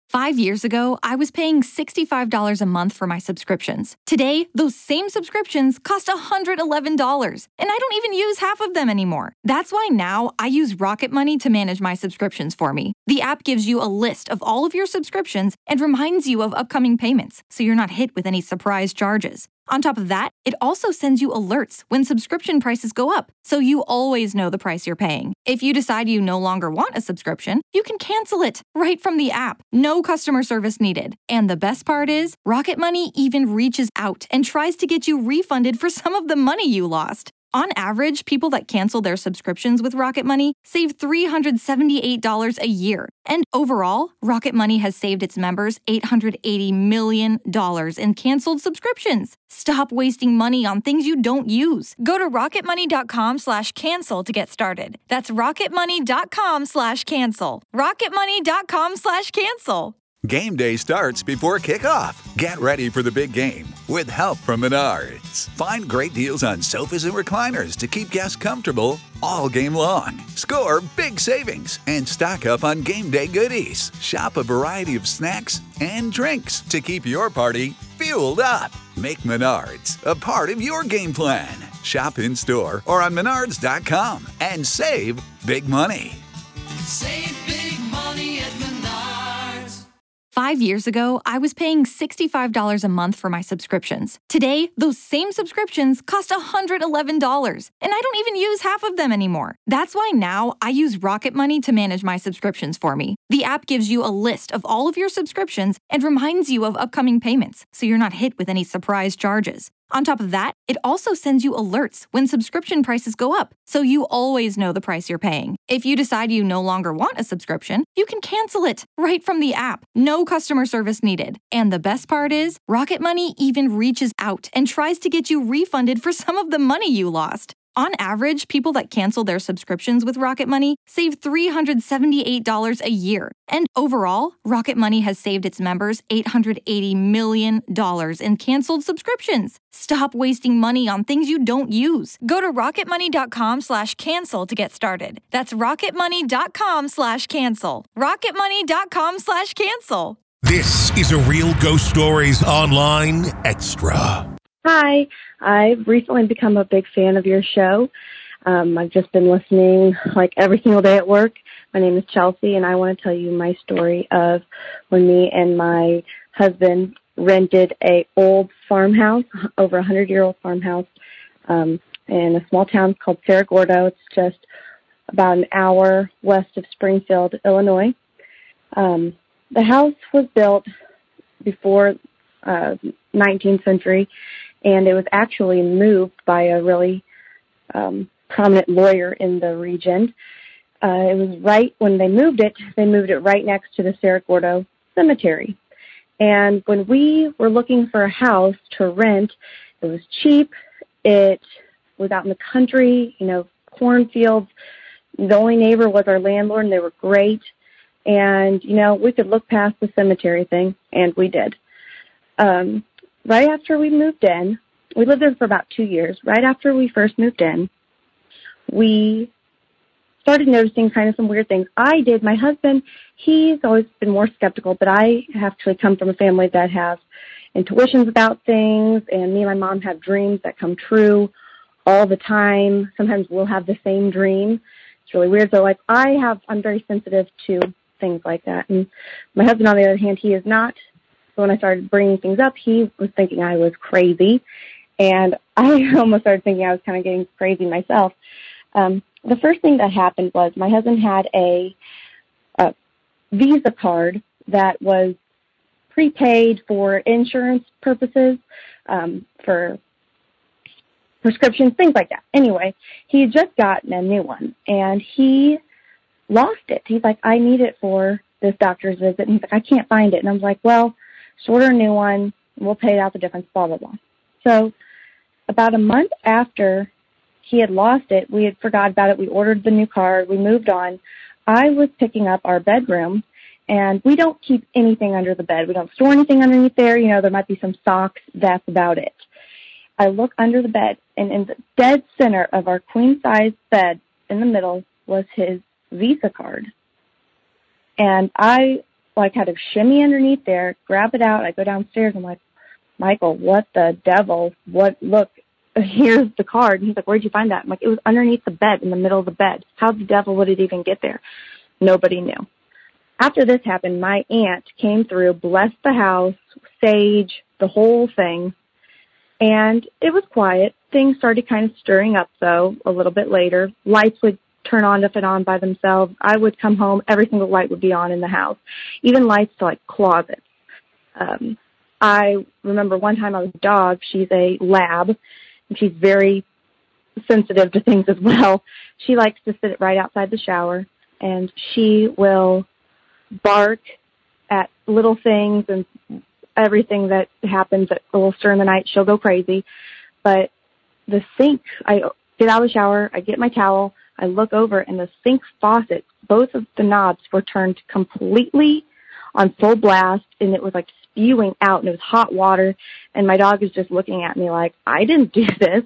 5 years ago, I was paying $65 a month for my subscriptions. Today, those same subscriptions cost $111, and I don't even use half of them anymore. That's why now I use Rocket Money to manage my subscriptions for me. The app gives you a list of all of your subscriptions and reminds you of upcoming payments, so you're not hit with any surprise charges. On top of that, it also sends you alerts when subscription prices go up, so you always know the price you're paying. If you decide you no longer want a subscription, you can cancel it right from the app. No customer service needed. And the best part is, Rocket Money even reaches out and tries to get you refunded for some of the money you lost. On average, people that cancel their subscriptions with Rocket Money save $378 a year. And overall, Rocket Money has saved its members $880 million in canceled subscriptions. Stop wasting money on things you don't use. Go to rocketmoney.com/cancel to get started. That's rocketmoney.com/cancel. rocketmoney.com/cancel. Game day starts before kickoff. Get ready for the big game with help from Menards. Find great deals on sofas and recliners to keep guests comfortable all game long. Score big savings and stock up on game day goodies. Shop a variety of snacks and drinks to keep your party fueled up. Make Menards a part of your game plan. Shop in store or on menards.com and save big money. Save big money at Menards. 5 years ago, I was paying $65 a month for my subscriptions. Today, those same subscriptions cost $111, and I don't even use half of them anymore. That's why now I use Rocket Money to manage my subscriptions for me. The app gives you a list of all of your subscriptions and reminds you of upcoming payments, so you're not hit with any surprise charges. On top of that, it also sends you alerts when subscription prices go up, so you always know the price you're paying. If you decide you no longer want a subscription, you can cancel it right from the app. No customer service needed. And the best part is, Rocket Money even reaches out and tries to get you refunded for some of the money you lost. On average, people that cancel their subscriptions with Rocket Money save $378 a year. And overall, Rocket Money has saved its members $880 million in canceled subscriptions. Stop wasting money on things you don't use. Go to rocketmoney.com/cancel to get started. That's rocketmoney.com/cancel. rocketmoney.com/cancel. This is a Real Ghost Stories Online Extra. Hi, I've recently become a big fan of your show. I've just been listening like every single day at work. My name is Chelsea, and I want to tell you my story of when me and my husband rented a old farmhouse, over a 100-year-old farmhouse, in a small town called Cerro Gordo. It's just about an hour west of Springfield, Illinois. The house was built before 19th century, and it was actually moved by a really prominent lawyer in the region. It was right when they moved it right next to the Cerro Gordo Cemetery. And when we were looking for a house to rent, it was cheap. It was out in the country, cornfields. The only neighbor was our landlord, and they were great. And, we could look past the cemetery thing, and we did. Right after we moved in, we lived there for about 2 years. Right after we first moved in, we started noticing kind of some weird things. I did. My husband, he's always been more skeptical, but I actually come from a family that has intuitions about things, and me and my mom have dreams that come true all the time. Sometimes we'll have the same dream. It's really weird. So, I'm very sensitive to things like that. And my husband, on the other hand, he is not. So when I started bringing things up, he was thinking I was crazy, and I almost started thinking I was kind of getting crazy myself. The first thing that happened was my husband had a Visa card that was prepaid for insurance purposes, for prescriptions, things like that. Anyway, he had just gotten a new one, and he lost it. He's like, I need it for this doctor's visit. And he's like, I can't find it. And I was like, well, just order a new one. We'll pay out the difference, blah, blah, blah. So about a month after he had lost it, we had forgot about it. We ordered the new card. We moved on. I was picking up our bedroom, and we don't keep anything under the bed. We don't store anything underneath there. There might be some socks. That's about it. I look under the bed, and in the dead center of our queen-size bed in the middle was his Visa card. And I like had to shimmy underneath there, grab it out. I go downstairs. I'm like, Michael, what the devil? Look, here's the card. And he's like, where'd you find that? I'm like, it was underneath the bed, in the middle of the bed. How the devil would it even get there? Nobody knew. After this happened, my aunt came through, blessed the house, sage, the whole thing, and it was quiet. Things started kind of stirring up, though, a little bit later. Lights would turn on off and on by themselves. I would come home, every single light would be on in the house, even lights to, like, closets. I remember one time I was a dog. She's a lab, and she's very sensitive to things as well. She likes to sit right outside the shower, and she will bark at little things and everything that happens at a little stir in the night. She'll go crazy. But the sink, I get out of the shower, I get my towel, I look over, and the sink faucet, both of the knobs were turned completely on full blast, and it was like spewing out, and it was hot water, and my dog is just looking at me like, I didn't do this.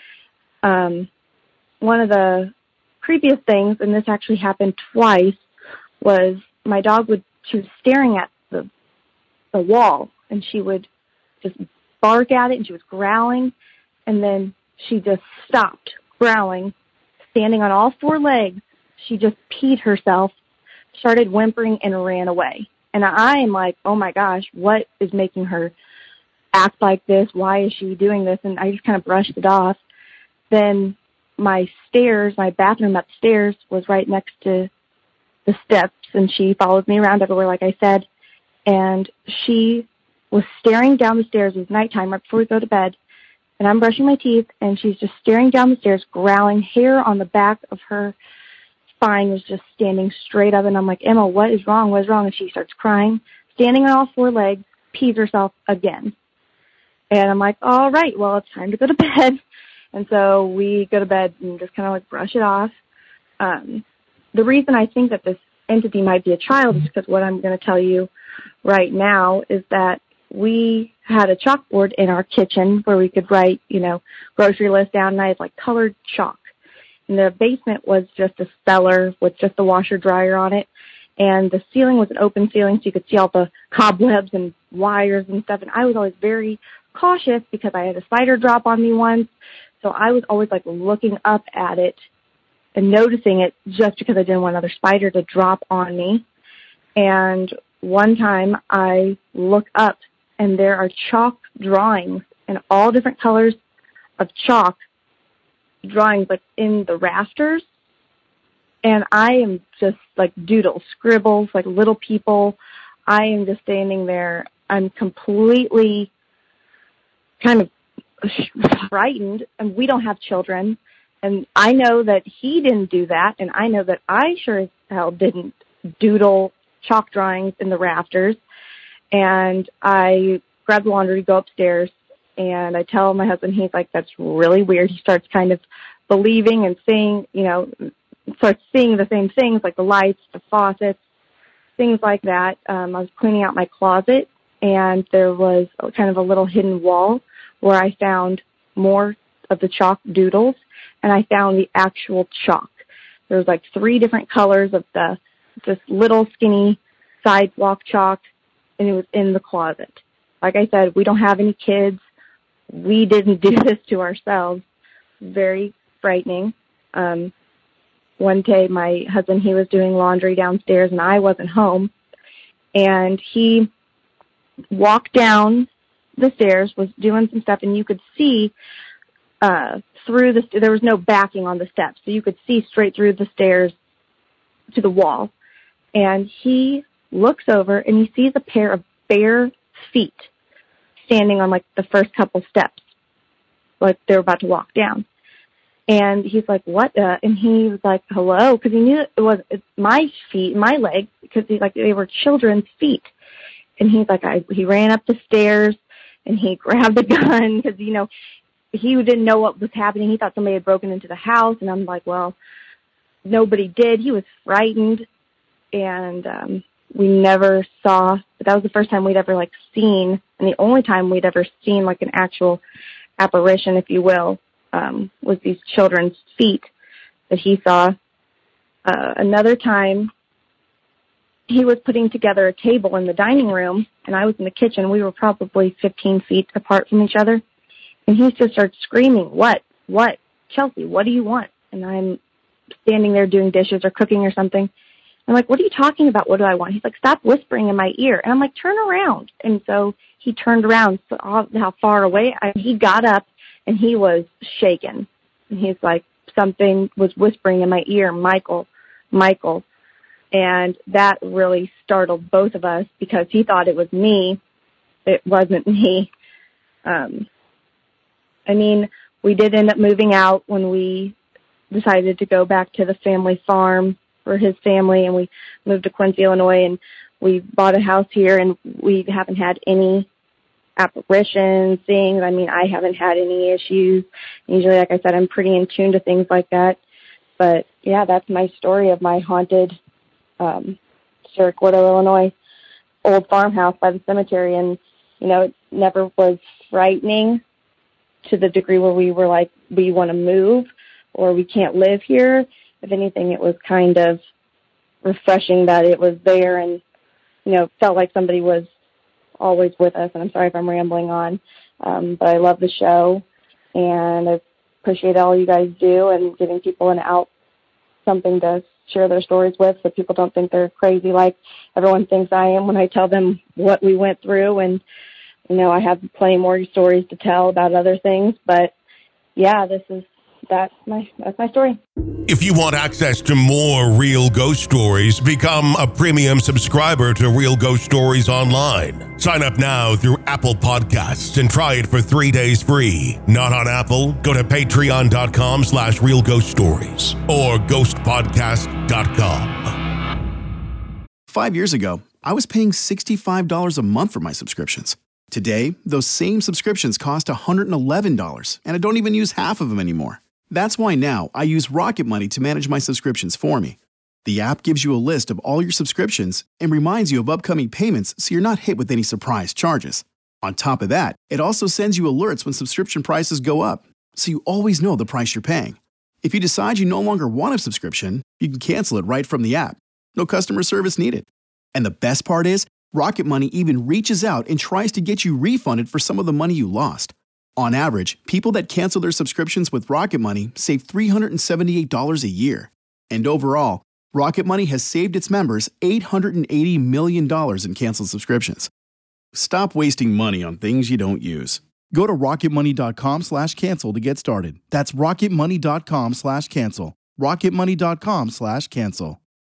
One of the creepiest things, and this actually happened twice, was my dog she was staring at the wall, and she would just bark at it, and she was growling, and then she just stopped growling, standing on all four legs. She just peed herself, started whimpering, and ran away. And I am like, oh my gosh, what is making her act like this? Why is she doing this? And I just kind of brushed it off. Then my bathroom upstairs was right next to the steps, and she followed me around everywhere, like I said. And she was staring down the stairs. It was nighttime, right before we go to bed. And I'm brushing my teeth, and she's just staring down the stairs, growling. Hair on the back of her spine was just standing straight up. And I'm like, Emma, what is wrong? What is wrong? And she starts crying, standing on all four legs, pees herself again. And I'm like, all right, well, it's time to go to bed. And so we go to bed and just kind of like brush it off. The reason I think that this entity might be a child is because what I'm going to tell you right now is that we had a chalkboard in our kitchen where we could write, grocery list down, and I had like colored chalk. And the basement was just a cellar with just a washer dryer on it. And the ceiling was an open ceiling, so you could see all the cobwebs and wires and stuff. And I was always very cautious because I had a spider drop on me once. So I was always like looking up at it and noticing it just because I didn't want another spider to drop on me. And one time I look up, and there are chalk drawings in all different colors of chalk drawings, like in the rafters. And I am just like doodles, scribbles, like little people. I am just standing there. I'm completely kind of frightened, and we don't have children. And I know that he didn't do that, and I know that I sure as hell didn't doodle chalk drawings in the rafters. And I grab the laundry, go upstairs, and I tell my husband. He's like, that's really weird. He starts kind of believing and seeing, starts seeing the same things, like the lights, the faucets, things like that. I was cleaning out my closet, and there was kind of a little hidden wall where I found more of the chalk doodles, and I found the actual chalk. There was like 3 different colors of this little skinny sidewalk chalk, and it was in the closet. Like I said, we don't have any kids. We didn't do this to ourselves. Very frightening. One day, my husband, he was doing laundry downstairs, and I wasn't home, and he walked down the stairs, was doing some stuff, and you could see through there was no backing on the steps, so you could see straight through the stairs to the wall. And he looks over, and he sees a pair of bare feet standing on like the first couple steps, like they were about to walk down. And he's like, what? And he was like, hello, because he knew it's my feet, my legs, because they were children's feet. And he's like, he ran up the stairs, and he grabbed the gun because, he didn't know what was happening. He thought somebody had broken into the house. And I'm like, well, nobody did. He was frightened. And we never saw, but that was the first time we'd ever seen, and the only time we'd ever seen an actual apparition, if you will, was these children's feet that he saw. Another time, he was putting together a table in the dining room, and I was in the kitchen. We were probably 15 feet apart from each other. And he just starts screaming, what, Chelsea, what do you want? And I'm standing there doing dishes or cooking or something. I'm like, what are you talking about? What do I want? He's like, stop whispering in my ear. And I'm like, turn around. And so he turned around, saw how far away. He got up, and he was shaken. And he's like, something was whispering in my ear, Michael. And that really startled both of us because he thought it was me. It wasn't me. We did end up moving out when we decided to go back to the family farm for his family, and we moved to Quincy, Illinois, and we bought a house here, and we haven't had any apparitions, things. I haven't had any issues. Usually, like I said, I'm pretty in tune to things like that. But, yeah, that's my story of my haunted Cerro Gordo, Illinois, old farmhouse by the cemetery. And, it never was frightening to the degree where we were like, we want to move or we can't live here. If anything, it was kind of refreshing that it was there and, felt like somebody was always with us. And I'm sorry if I'm rambling on, but I love the show, and I appreciate all you guys do and giving people something to share their stories with so people don't think they're crazy like everyone thinks I am when I tell them what we went through. And, I have plenty more stories to tell about other things, but yeah, that's my story. If you want access to more Real Ghost Stories, become a premium subscriber to Real Ghost Stories Online. Sign up now through Apple Podcasts and try it for 3 days free. Not on Apple? Go to patreon.com/Real Ghost Stories or ghostpodcast.com. 5 years ago, I was paying $65 a month for my subscriptions. Today, those same subscriptions cost $111, and I don't even use half of them anymore. That's why now I use Rocket Money to manage my subscriptions for me. The app gives you a list of all your subscriptions and reminds you of upcoming payments so you're not hit with any surprise charges. On top of that, it also sends you alerts when subscription prices go up, so you always know the price you're paying. If you decide you no longer want a subscription, you can cancel it right from the app. No customer service needed. And the best part is, Rocket Money even reaches out and tries to get you refunded for some of the money you lost. On average, people that cancel their subscriptions with Rocket Money save $378 a year. And overall, Rocket Money has saved its members $880 million in canceled subscriptions. Stop wasting money on things you don't use. Go to rocketmoney.com/cancel to get started. That's rocketmoney.com/cancel. rocketmoney.com/cancel.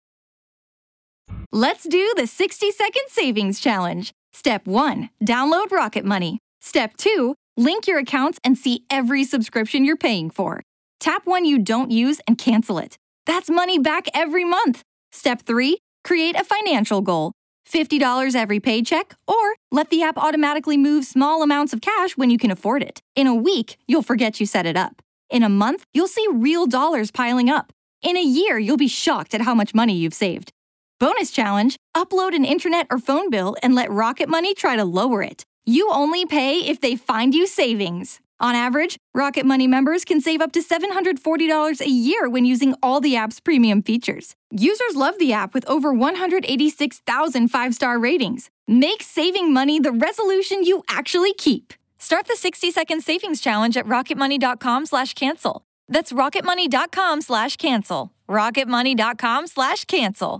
Let's do the 60-second savings challenge. Step 1, download Rocket Money. Step 2, link your accounts and see every subscription you're paying for. Tap one you don't use and cancel it. That's money back every month. Step 3, create a financial goal. $50 every paycheck, or let the app automatically move small amounts of cash when you can afford it. In a week, you'll forget you set it up. In a month, you'll see real dollars piling up. In a year, you'll be shocked at how much money you've saved. Bonus challenge, upload an internet or phone bill and let Rocket Money try to lower it. You only pay if they find you savings. On average, Rocket Money members can save up to $740 a year when using all the app's premium features. Users love the app with over 186,000 5-star ratings. Make saving money the resolution you actually keep. Start the 60-second savings challenge at rocketmoney.com/cancel. That's rocketmoney.com/cancel. rocketmoney.com/cancel.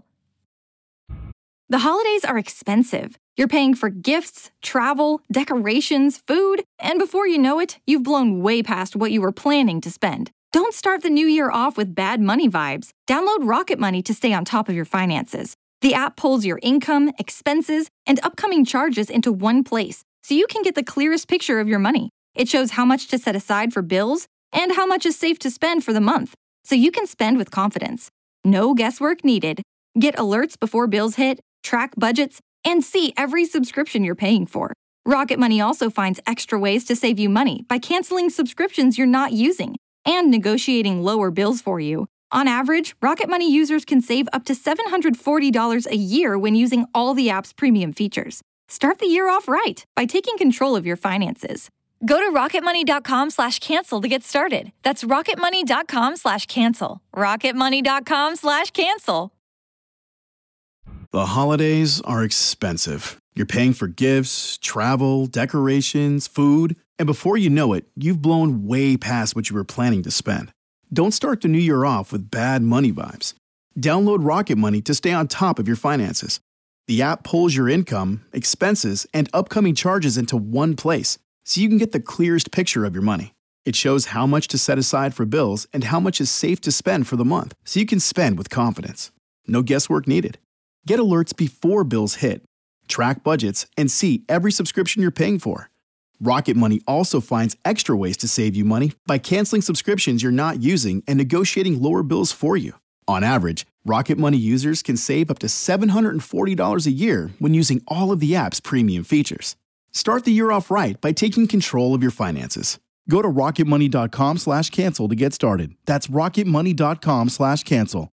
The holidays are expensive. You're paying for gifts, travel, decorations, food, and before you know it, you've blown way past what you were planning to spend. Don't start the new year off with bad money vibes. Download Rocket Money to stay on top of your finances. The app pulls your income, expenses, and upcoming charges into one place, so you can get the clearest picture of your money. It shows how much to set aside for bills and how much is safe to spend for the month, so you can spend with confidence. No guesswork needed. Get alerts before bills hit, track budgets, and see every subscription you're paying for. Rocket Money also finds extra ways to save you money by canceling subscriptions you're not using and negotiating lower bills for you. On average, Rocket Money users can save up to $740 a year when using all the app's premium features. Start the year off right by taking control of your finances. Go to rocketmoney.com/cancel to get started. That's rocketmoney.com/cancel. rocketmoney.com/cancel. The holidays are expensive. You're paying for gifts, travel, decorations, food, and before you know it, you've blown way past what you were planning to spend. Don't start the new year off with bad money vibes. Download Rocket Money to stay on top of your finances. The app pulls your income, expenses, and upcoming charges into one place, so you can get the clearest picture of your money. It shows how much to set aside for bills and how much is safe to spend for the month, so you can spend with confidence. No guesswork needed. Get alerts before bills hit, track budgets, and see every subscription you're paying for. Rocket Money also finds extra ways to save you money by canceling subscriptions you're not using and negotiating lower bills for you. On average, Rocket Money users can save up to $740 a year when using all of the app's premium features. Start the year off right by taking control of your finances. Go to rocketmoney.com/cancel to get started. That's rocketmoney.com/cancel.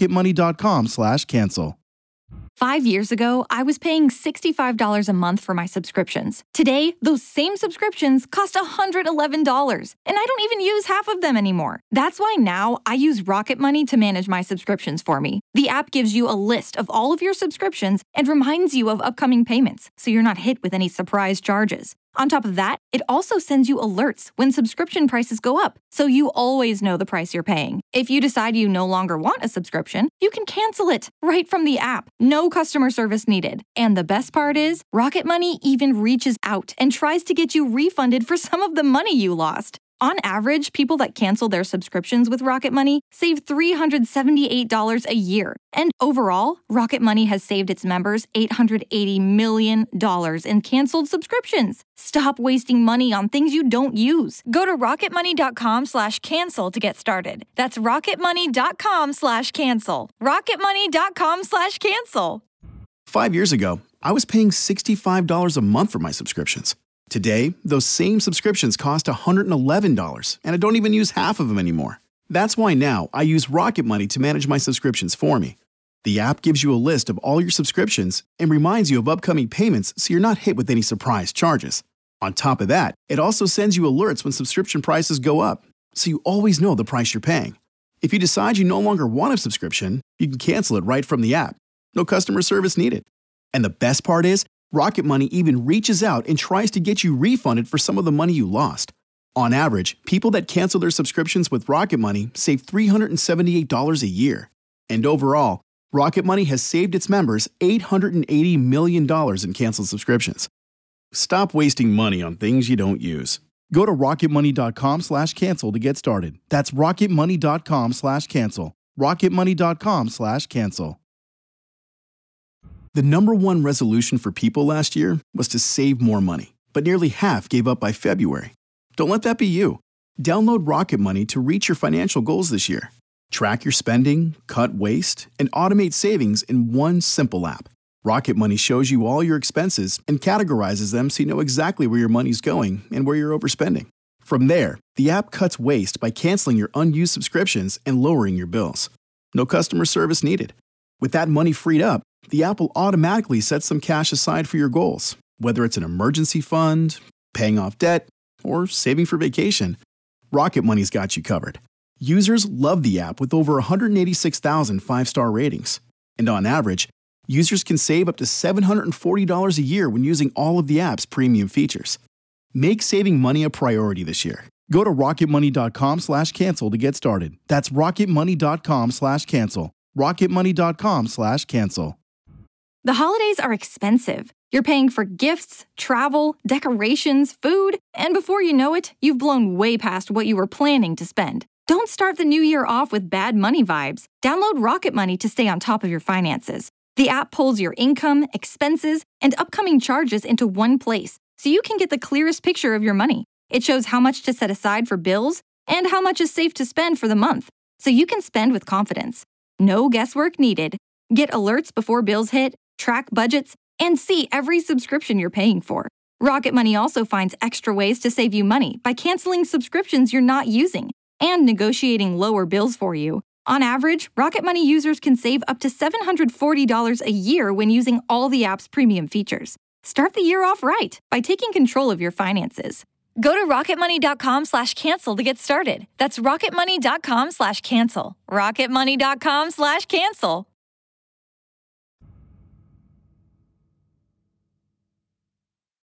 rocketmoney.com/cancel. 5 years ago, I was paying $65 a month for my subscriptions. Today, those same subscriptions cost $111, and I don't even use half of them anymore. That's why now I use Rocket Money to manage my subscriptions for me. The app gives you a list of all of your subscriptions and reminds you of upcoming payments, so you're not hit with any surprise charges. On top of that, it also sends you alerts when subscription prices go up, so you always know the price you're paying. If you decide you no longer want a subscription, you can cancel it right from the app. No customer service needed. And the best part is, Rocket Money even reaches out and tries to get you refunded for some of the money you lost. On average, people that cancel their subscriptions with Rocket Money save $378 a year. And overall, Rocket Money has saved its members $880 million in canceled subscriptions. Stop wasting money on things you don't use. Go to rocketmoney.com/cancel to get started. That's rocketmoney.com/cancel. rocketmoney.com/cancel. 5 years ago, I was paying $65 a month for my subscriptions. Today, those same subscriptions cost $111, and I don't even use half of them anymore. That's why now I use Rocket Money to manage my subscriptions for me. The app gives you a list of all your subscriptions and reminds you of upcoming payments so you're not hit with any surprise charges. On top of that, it also sends you alerts when subscription prices go up, so you always know the price you're paying. If you decide you no longer want a subscription, you can cancel it right from the app. No customer service needed. And the best part is, Rocket Money even reaches out and tries to get you refunded for some of the money you lost. On average, people that cancel their subscriptions with Rocket Money save $378 a year. And overall, Rocket Money has saved its members $880 million in canceled subscriptions. Stop wasting money on things you don't use. Go to rocketmoney.com/cancel to get started. That's rocketmoney.com/cancel. rocketmoney.com/cancel. The number one resolution for people last year was to save more money, but nearly half gave up by February. Don't let that be you. Download Rocket Money to reach your financial goals this year. Track your spending, cut waste, and automate savings in one simple app. Rocket Money shows you all your expenses and categorizes them so you know exactly where your money's going and where you're overspending. From there, the app cuts waste by canceling your unused subscriptions and lowering your bills. No customer service needed. With that money freed up, the app will automatically set some cash aside for your goals, whether it's an emergency fund, paying off debt, or saving for vacation. Rocket Money's got you covered. Users love the app with over 186,000 five-star ratings. And on average, users can save up to $740 a year when using all of the app's premium features. Make saving money a priority this year. Go to rocketmoney.com/cancel to get started. That's rocketmoney.com/cancel. rocketmoney.com/cancel. The holidays are expensive. You're paying for gifts, travel, decorations, food, and before you know it, you've blown way past what you were planning to spend. Don't start the new year off with bad money vibes. Download Rocket Money to stay on top of your finances. The app pulls your income, expenses, and upcoming charges into one place, so you can get the clearest picture of your money. It shows how much to set aside for bills and how much is safe to spend for the month, so you can spend with confidence. No guesswork needed. Get alerts before bills hit, track budgets, and see every subscription you're paying for. Rocket Money also finds extra ways to save you money by canceling subscriptions you're not using and negotiating lower bills for you. On average, Rocket Money users can save up to $740 a year when using all the app's premium features. Start the year off right by taking control of your finances. Go to rocketmoney.com/cancel to get started. That's rocketmoney.com/cancel. rocketmoney.com/cancel.